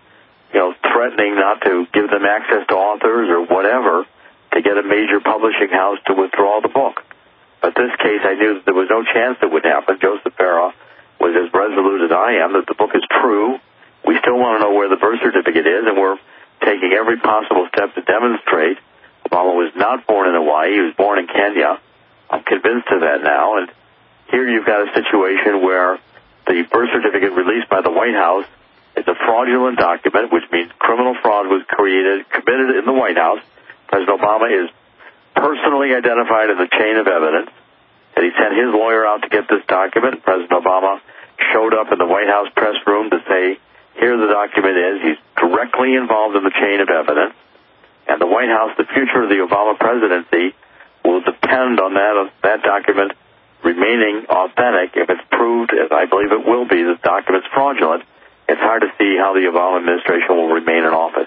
you know, threatening not to give them access to authors or whatever to get a major publishing house to withdraw the book. But this case, I knew that there was no chance it would happen. Joseph Farah was as resolute as I am that the book is true. We still want to know where the birth certificate is, and we're taking every possible step to demonstrate Obama was not born in Hawaii. He was born in Kenya. I'm convinced of that now. And here you've got a situation where the birth certificate released by the White House is a fraudulent document, which means criminal fraud was created, committed in the White House. President Obama is personally identified in the chain of evidence that he sent his lawyer out to get this document. President Obama showed up in the White House press room to say, here the document is. He's directly involved in the chain of evidence. And the White House, the future of the Obama presidency, will depend on that, that document remaining authentic. If it's proved, as I believe it will be, that the document's fraudulent, it's hard to see how the Obama administration will remain in office.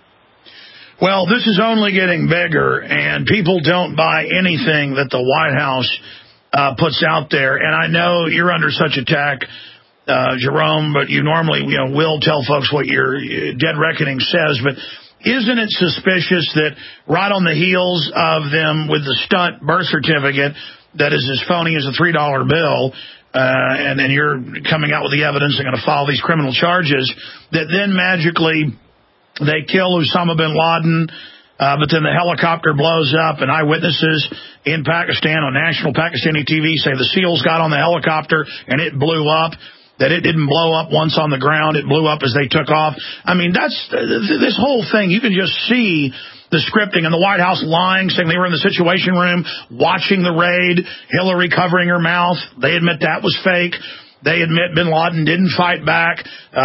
Well, this is only getting bigger, and people don't buy anything that the White House uh, puts out there. And I know you're under such attack, uh, Jerome, but you normally you know, will tell folks what your Dead Reckoning says. But isn't it suspicious that right on the heels of them with the stunt birth certificate that is as phony as a three dollar bill, uh, and then you're coming out with the evidence and going to file these criminal charges, that then magically they kill Osama bin Laden, uh, but then the helicopter blows up, and eyewitnesses in Pakistan on national Pakistani T V say the SEALs got on the helicopter and it blew up, that it didn't blow up once on the ground, it blew up as they took off. I mean, that's this whole thing. You can just see the scripting, and the White House lying, saying they were in the Situation Room watching the raid, Hillary covering her mouth. They admit that was fake. They admit bin Laden didn't fight back,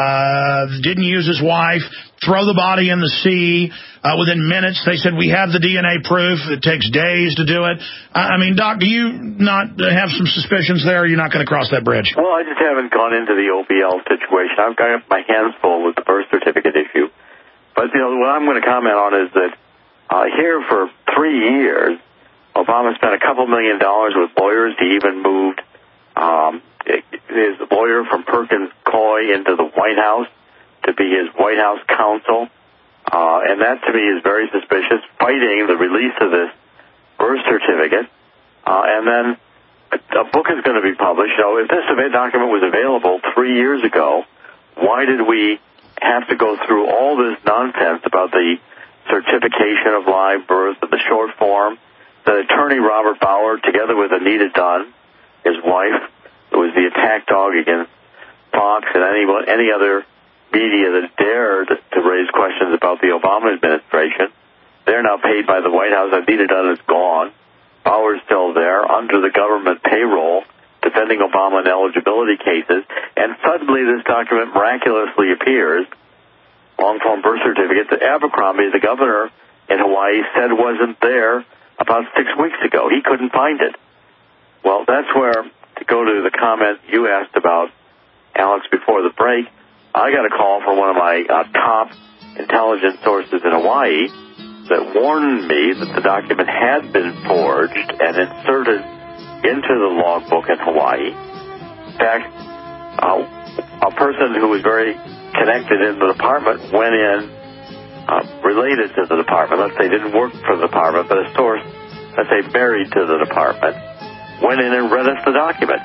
uh, didn't use his wife, throw the body in the sea. Uh, within minutes, they said, we have the D N A proof. It takes days to do it. I mean, Doc, do you not have some suspicions there, or are you not going to cross that bridge? Well, I just haven't gone into the O B L situation. I've got my hands full with the birth certificate issue. But, you know, what I'm going to comment on is that uh, here for three years, Obama spent a couple million dollars with lawyers. He even moved um, his lawyer from Perkins Coie into the White House to be his White House counsel. Uh, and that, to me, is very suspicious, fighting the release of this birth certificate. Uh, and then a, a book is going to be published. You know, if this document was available three years ago, why did we have to go through all this nonsense about the certification of live birth and the short form? The attorney, Robert Bauer, together with Anita Dunn, his wife, who was the attack dog against Fox and any, any other media that dared to raise questions about the Obama administration. They're now paid by the White House. Anita Dunn is gone. Bauer's still there under the government payroll, defending Obama in eligibility cases. And suddenly this document miraculously appears, long-form birth certificate, that Abercrombie, the governor in Hawaii, said wasn't there about six weeks ago. He couldn't find it. Well, that's where, to go to the comment you asked about, Alex, before the break, I got a call from one of my uh, top intelligence sources in Hawaii that warned me that the document had been forged and inserted into the logbook in Hawaii. In fact, uh, a person who was very connected in the department went in, uh, related to the department. Let's say didn't work for the department, but a source, let's say married to the department, went in and read us the document.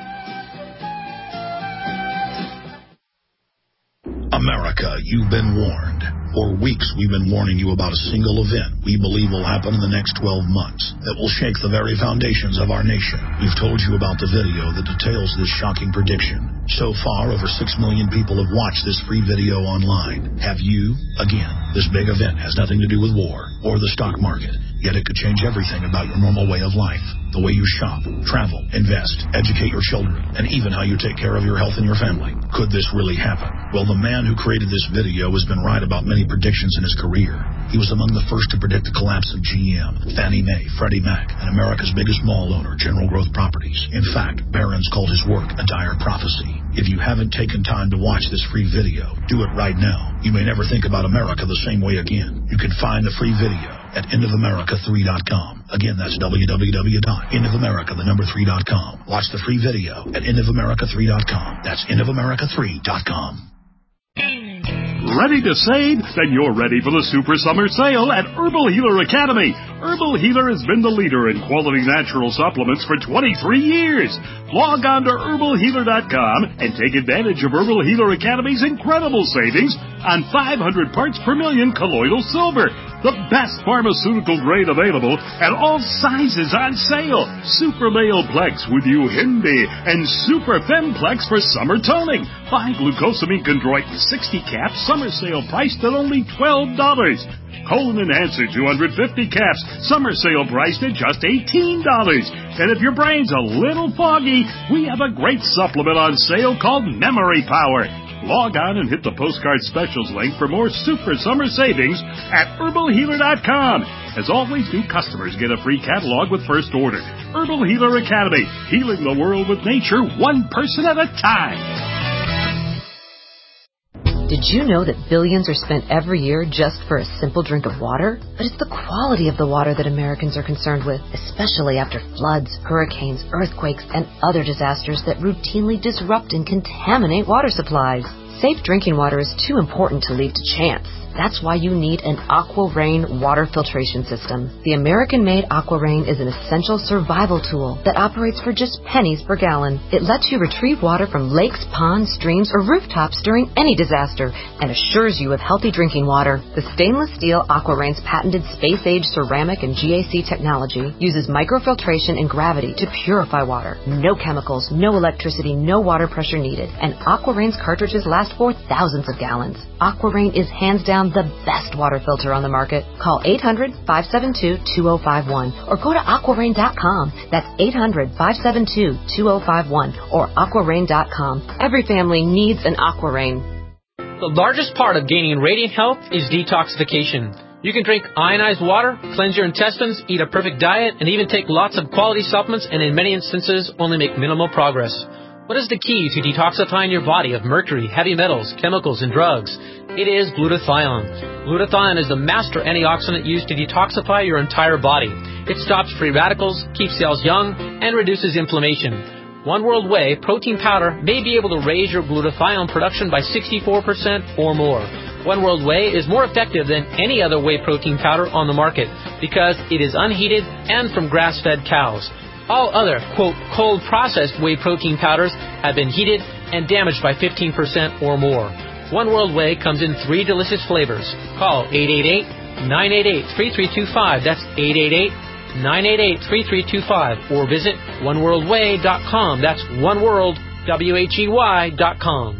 America, you've been warned. For weeks, we've been warning you about a single event we believe will happen in the next twelve months that will shake the very foundations of our nation. We've told you about the video that details this shocking prediction. So far, over six million people have watched this free video online. Have you? Again, this big event has nothing to do with war or the stock market, yet it could change everything about your normal way of life. The way you shop, travel, invest, educate your children, and even how you take care of your health and your family. Could this really happen? Well, the man who created this video has been right about many predictions in his career. He was among the first to predict the collapse of G M, Fannie Mae, Freddie Mac, and America's biggest mall owner, General Growth Properties. In fact, Barron's called his work a dire prophecy. If you haven't taken time to watch this free video, do it right now. You may never think about America the same way again. You can find the free video at end of america three dot com. Again, that's w w w dot end of america the number three dot com. Watch the free video at end of america three dot com. That's end of america three dot com. Ready to save? Then you're ready for the Super Summer Sale at Herbal Healer Academy. Herbal Healer has been the leader in quality natural supplements for twenty-three years. Log on to herbal healer dot com and take advantage of Herbal Healer Academy's incredible savings on five hundred parts per million colloidal silver, the best pharmaceutical grade available, and all sizes on sale. Super Male Plex with Uhindi and Super Femplex for summer toning. Buy glucosamine chondroitin sixty caps, summer sale priced at only twelve dollars. Colon Enhancer two hundred fifty caps, summer sale priced at just eighteen dollars. And if your brain's a little foggy, we have a great supplement on sale called Memory Power. Log on and hit the postcard specials link for more super summer savings at herbal healer dot com. As always, new customers get a free catalog with first order. Herbal Healer Academy, healing the world with nature one person at a time. Did you know that billions are spent every year just for a simple drink of water? But it's the quality of the water that Americans are concerned with, especially after floods, hurricanes, earthquakes, and other disasters that routinely disrupt and contaminate water supplies. Safe drinking water is too important to leave to chance. That's why you need an AquaRain water filtration system. The American-made AquaRain is an essential survival tool that operates for just pennies per gallon. It lets you retrieve water from lakes, ponds, streams, or rooftops during any disaster and assures you of healthy drinking water. The stainless steel AquaRain's patented space-age ceramic and G A C technology uses microfiltration and gravity to purify water. No chemicals, no electricity, no water pressure needed. And AquaRain's cartridges last for thousands of gallons. AquaRain is hands down the best water filter on the market. Call eight hundred, five seven two, two oh five one or go to aqua rain dot com. That's eight hundred, five seven two, two oh five one or aqua rain dot com. Every family needs an AquaRain. The largest part of gaining radiant health is detoxification. You can drink ionized water, cleanse your intestines, eat a perfect diet, and even take lots of quality supplements and in many instances only make minimal progress. What is the key to detoxifying your body of mercury, heavy metals, chemicals, and drugs? It is glutathione. Glutathione is the master antioxidant used to detoxify your entire body. It stops free radicals, keeps cells young, and reduces inflammation. One World Whey protein powder may be able to raise your glutathione production by sixty-four percent or more. One World Whey is more effective than any other whey protein powder on the market because it is unheated and from grass-fed cows. All other, quote, cold-processed whey protein powders have been heated and damaged by fifteen percent or more. One World Whey comes in three delicious flavors. Call eight eight eight, nine eight eight, three three two five. That's eight eight eight, nine eight eight, three three two five. Or visit one world way dot com. That's oneworld, W H E Y dot com.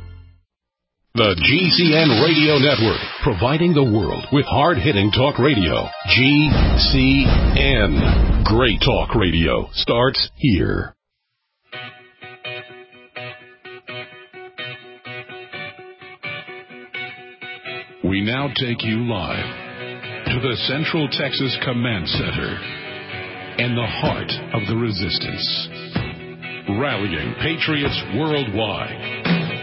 The G C N Radio Network, providing the world with hard-hitting talk radio. G C N. Great talk radio starts here. We now take you live to the Central Texas Command Center and the heart of the resistance. Rallying patriots worldwide.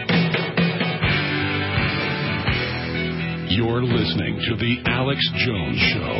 You're listening to The Alex Jones Show.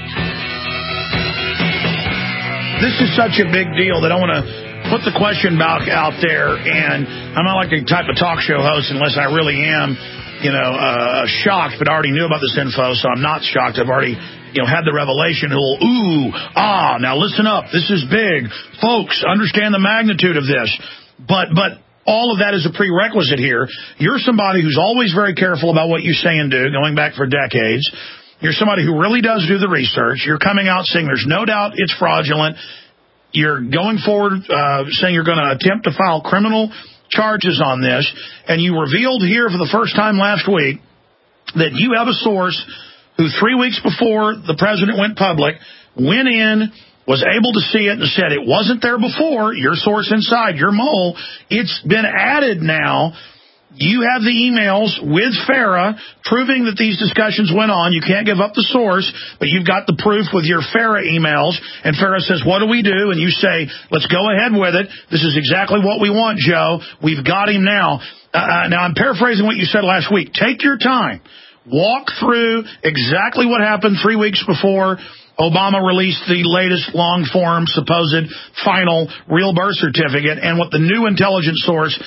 This is such a big deal that I want to put the question back out there, and I'm not like the type of talk show host unless I really am, you know, uh, shocked, but I already knew about this info, so I'm not shocked. I've already, you know, had the revelation. Who'll, ooh, ah, now listen up. This is big. Folks, understand the magnitude of this. But, but, all of that is a prerequisite here. You're somebody who's always very careful about what you say and do, going back for decades. You're somebody who really does do the research. You're coming out saying there's no doubt it's fraudulent. You're going forward uh, saying you're going to attempt to file criminal charges on this. And you revealed here for the first time last week that you have a source who three weeks before the president went public went in, was able to see it and said it wasn't there before, your source inside, your mole. It's been added now. You have the emails with FARA proving that these discussions went on. You can't give up the source, but you've got the proof with your FARA emails. And FARA says, what do we do? And you say, let's go ahead with it. This is exactly what we want, Joe. We've got him now. Uh, now, I'm paraphrasing what you said last week. Take your time. Walk through exactly what happened three weeks before Obama released the latest long-form, supposed final real birth certificate, and what the new intelligence source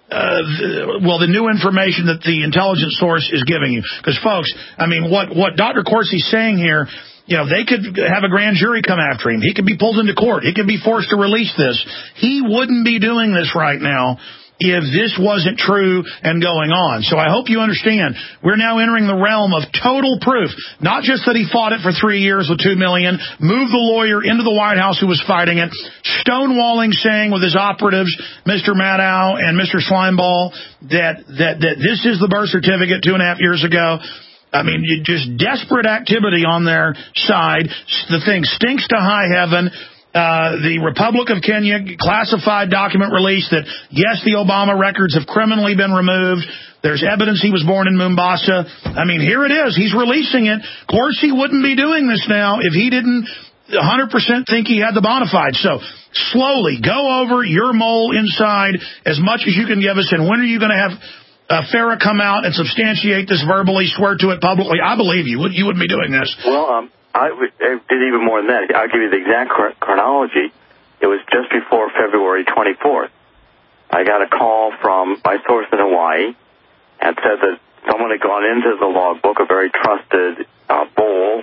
Uh, the, well, the new information that the intelligence source is giving you. Because, folks, I mean, what, what Doctor Corsi's saying here, you know, they could have a grand jury come after him. He could be pulled into court. He could be forced to release this. He wouldn't be doing this right now if this wasn't true and going on. So I hope you understand. We're now entering the realm of total proof. Not just that he fought it for three years with two million dollars, moved the lawyer into the White House who was fighting it, stonewalling, saying with his operatives, Mister Maddow and Mister Slimeball, that, that, that this is the birth certificate two and a half years ago. I mean, just desperate activity on their side. The thing stinks to high heaven. Uh, the Republic of Kenya classified document release that, yes, the Obama records have criminally been removed. There's evidence he was born in Mombasa. I mean, here it is. He's releasing it. Of course, he wouldn't be doing this now if he didn't one hundred percent think he had the bona fides. So slowly go over your mole inside as much as you can give us. And when are you going to have uh, Farah come out and substantiate this verbally, swear to it publicly? I believe you. You wouldn't be doing this. Well, um. I, I did even more than that. I'll give you the exact chronology. It was just before February twenty-fourth. I got a call from my source in Hawaii and said that someone had gone into the logbook, a very trusted uh, bowl,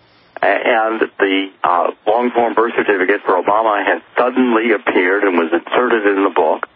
and the uh, long-form birth certificate for Obama had suddenly appeared and was inserted in the book.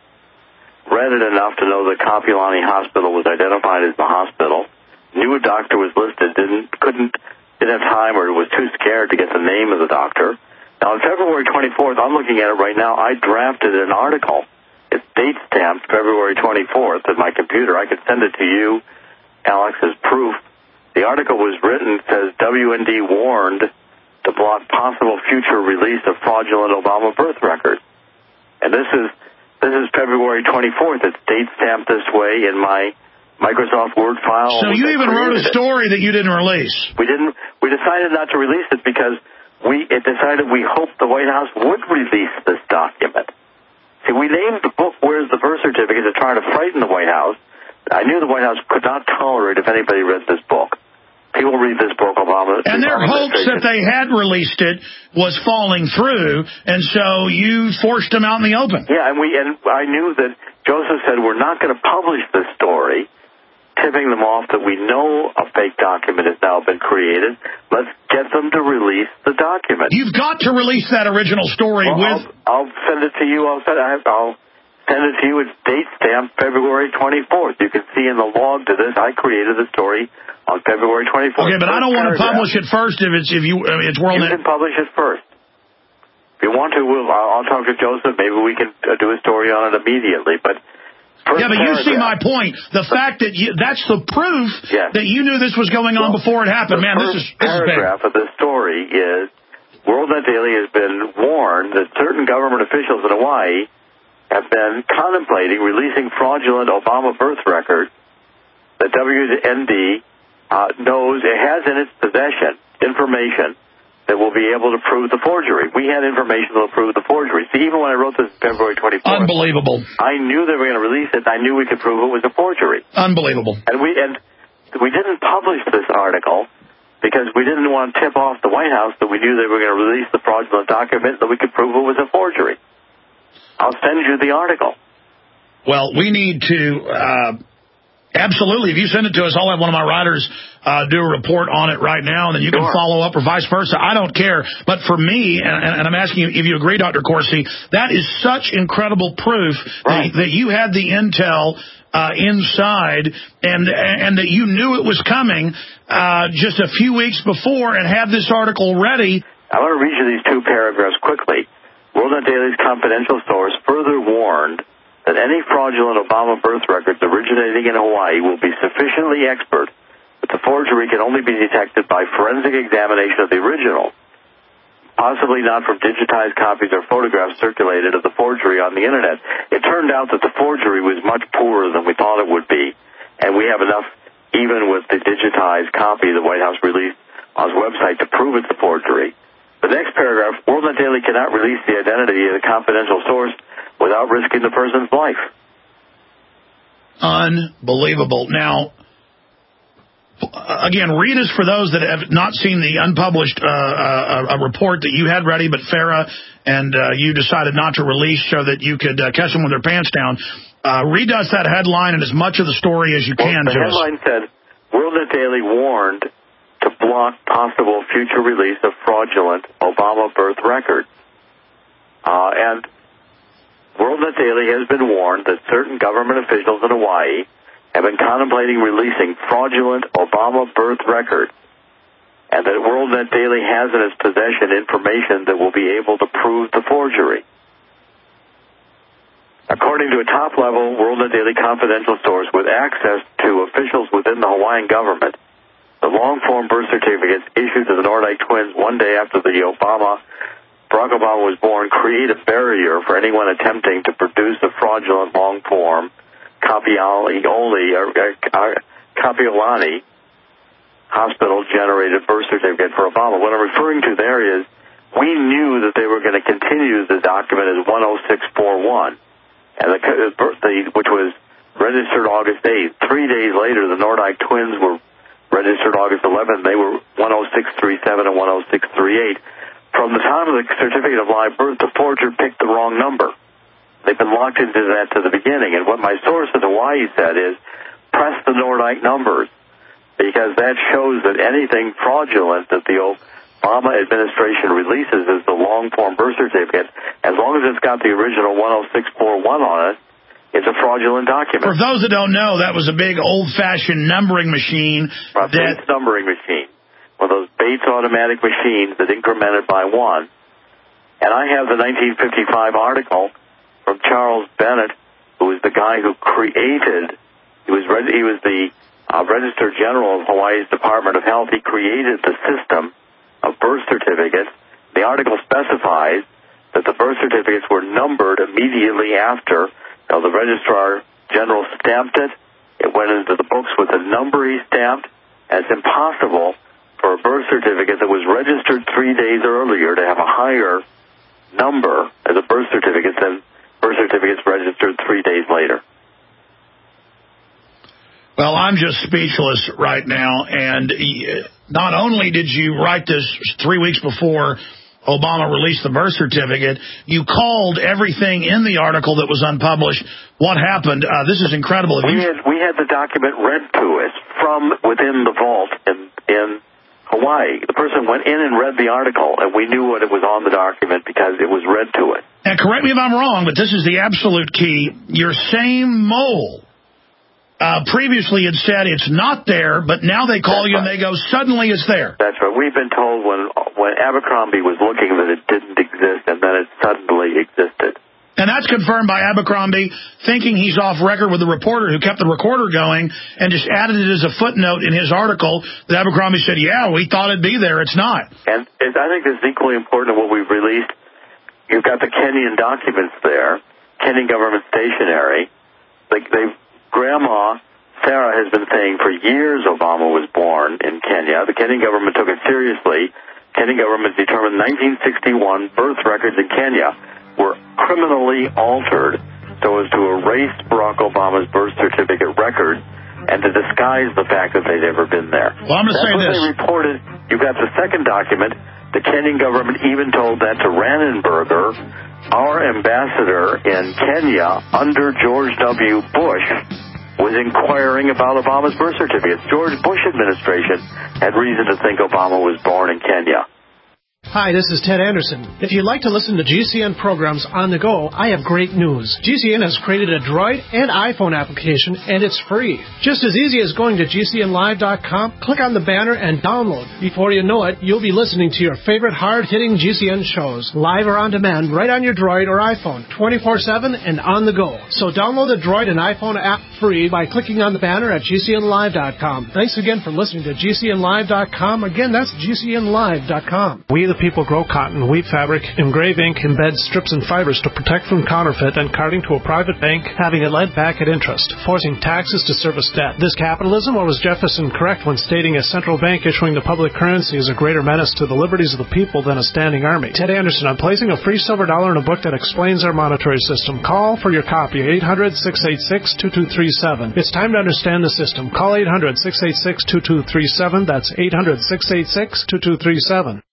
Read it enough to know that Kapiolani Hospital was identified as the hospital. Knew a doctor was listed, didn't, couldn't, didn't have time or was too scared to get the name of the doctor. Now, on February twenty-fourth, I'm looking at it right now, I drafted an article. It's date-stamped February twenty-fourth at my computer. I could send it to you, Alex, as proof. The article was written, says W N D warned to block possible future release of fraudulent Obama birth records. And this is this is February twenty-fourth. It's date-stamped this way in my Microsoft Word file. So you even wrote a story it. that you didn't release. We didn't. We decided not to release it because we it decided we hoped the White House would release this document. See, we named the book "Where's the Birth Certificate" to try to frighten the White House. I knew the White House could not tolerate if anybody read this book. People read this book, Obama. And their hopes that they had released it was falling through, and so you forced them out in the open. Yeah, and we and I knew that Joseph said we're not going to publish this story, tipping them off that we know a fake document has now been created. Let's get them to release the document. You've got to release that original story well, with... I'll, I'll send it to you. I'll send, I'll send it to you. It's date stamped February twenty-fourth. You can see in the log to this, I created the story on February twenty-fourth. Okay, but I don't want to publish it first if it's if you I mean, it's World You Net. can publish it first. If you want to, we'll, I'll, I'll talk to Joseph. Maybe we can uh, do a story on it immediately, but... Yeah, but you see my point. The fact that you, that's the proof yes. that you knew this was going on well, before it happened. Man, this is this paragraph is of this story is WorldNet Daily has been warned that certain government officials in Hawaii have been contemplating releasing fraudulent Obama birth records that W N D uh, knows it has in its possession information that will be able to prove the forgery. We had information that will prove the forgery. See, even when I wrote this February twenty-fourth, unbelievable. I knew they were going to release it. I knew we could prove it was a forgery. Unbelievable. And we and we didn't publish this article because we didn't want to tip off the White House that we knew they were going to release the fraudulent document that we could prove it was a forgery. I'll send you the article. Well, we need to... Uh Absolutely. If you send it to us, I'll have one of my writers uh, do a report on it right now, and then you can sure. follow up or vice versa. I don't care. But for me, and, and I'm asking you if you agree, Doctor Corsi, that is such incredible proof right. that, that you had the intel uh, inside and and that you knew it was coming uh, just a few weeks before and had this article ready. I want to read you these two paragraphs quickly. WorldNet Daily's confidential source further warned that any fraudulent Obama birth records originating in Hawaii will be sufficiently expert that the forgery can only be detected by forensic examination of the original, possibly not from digitized copies or photographs circulated of the forgery on the Internet. It turned out that the forgery was much poorer than we thought it would be, and we have enough, even with the digitized copy the White House released on its website, to prove it's a forgery. The next paragraph, WorldNet Daily cannot release the identity of the confidential source without risking the person's life. Unbelievable. Now, again, read us for those that have not seen the unpublished uh, uh, a report that you had ready, but Farah and uh, you decided not to release so that you could uh, catch them with their pants down. Uh, read us that headline and as much of the story as you well, can the to us. The headline said, WorldNet Daily warned to block possible future release of fraudulent Obama birth records. Uh, and WorldNet Daily has been warned that certain government officials in Hawaii have been contemplating releasing fraudulent Obama birth records, and that WorldNet Daily has in its possession information that will be able to prove the forgery. According to a top-level WorldNet Daily confidential source with access to officials within the Hawaiian government, the long-form birth certificates issued to the Nordyke twins one day after the Obama, Barack Obama was born create a barrier for anyone attempting to produce a fraudulent long-form Kapi'olani or uh, Kapi'olani hospital-generated birth certificate for Obama. What I'm referring to there is we knew that they were going to continue the document as one oh six four one, and the, the, which was registered August eighth. Three days later, the Nordyke twins were registered August eleventh. They were one oh six three seven and one oh six three eight. From the time of the certificate of live birth, the forger picked the wrong number. They've been locked into that to the beginning. And what my source in Hawaii said is, press the Nordyke numbers, because that shows that anything fraudulent that the Obama administration releases as the long-form birth certificate, as long as it's got the original one oh six four one on it, it's a fraudulent document. For those that don't know, that was a big old-fashioned numbering machine. A Bates numbering machine. One of those Bates automatic machines that incremented by one. And I have the nineteen fifty-five article from Charles Bennett, who was the guy who created, he was he was the uh, Register General of Hawaii's Department of Health. He created the system of birth certificates. The article specifies that the birth certificates were numbered immediately after. Now, the Registrar General stamped it. It went into the books with the number he stamped. And it's impossible for a birth certificate that was registered three days earlier to have a higher number as a birth certificate than birth certificates registered three days later. Well, I'm just speechless right now. And not only did you write this three weeks before Obama released the birth certificate, you called everything in the article that was unpublished. What happened? Uh, this is incredible. We had, we had the document read to us from within the vault in, in Hawaii. The person went in and read the article, and we knew what it was on the document because it was read to us. And correct me if I'm wrong, but this is the absolute key. Your same mole uh, previously had said it's not there, but now they call That's you right. and they go, suddenly it's there. That's right. We've been told when when Abercrombie was looking that it didn't exist, and then it suddenly existed. And that's confirmed by Abercrombie, thinking he's off record with the reporter who kept the recorder going and just added it as a footnote in his article that Abercrombie said, yeah, we thought it'd be there. It's not. And, and I think this is equally important to what we've released. You've got the Kenyan documents there, Kenyan government stationery. Like they, Grandma Sarah has been saying for years Obama was born in Kenya. The Kenyan government took it seriously. Kenyan government determined nineteen sixty-one birth records in Kenya were criminally altered so as to erase Barack Obama's birth certificate record and to disguise the fact that they'd ever been there. Well, I'm going to say this. They reported. You've got the second document. The Kenyan government even told that to Rannenberger, our ambassador in Kenya under George W. Bush, was inquiring about Obama's birth certificates. George Bush administration had reason to think Obama was born in Kenya. Hi, this is Ted Anderson. If you'd like to listen to G C N programs on the go, I have great news. G C N has created a Droid and iPhone application, and it's free. Just as easy as going to G C N live dot com, click on the banner, and download. Before you know it, you'll be listening to your favorite hard-hitting G C N shows, live or on demand, right on your Droid or iPhone, twenty-four seven and on the go. So download the Droid and iPhone app free by clicking on the banner at G C N live dot com. Thanks again for listening to G C N live dot com. Again, that's G C N live dot com. We the people grow cotton, weave fabric, engrave ink, embed strips and fibers to protect from counterfeit and carting to a private bank, having it lent back at interest, forcing taxes to service debt. This capitalism, or was Jefferson correct when stating a central bank issuing the public currency is a greater menace to the liberties of the people than a standing army? Ted Anderson, I'm placing a free silver dollar in a book that explains our monetary system. Call for your copy, eight hundred, six eight six, two two three seven. It's time to understand the system. Call eight hundred, six eight six, two two three seven. That's eight hundred, six eight six, two two three seven.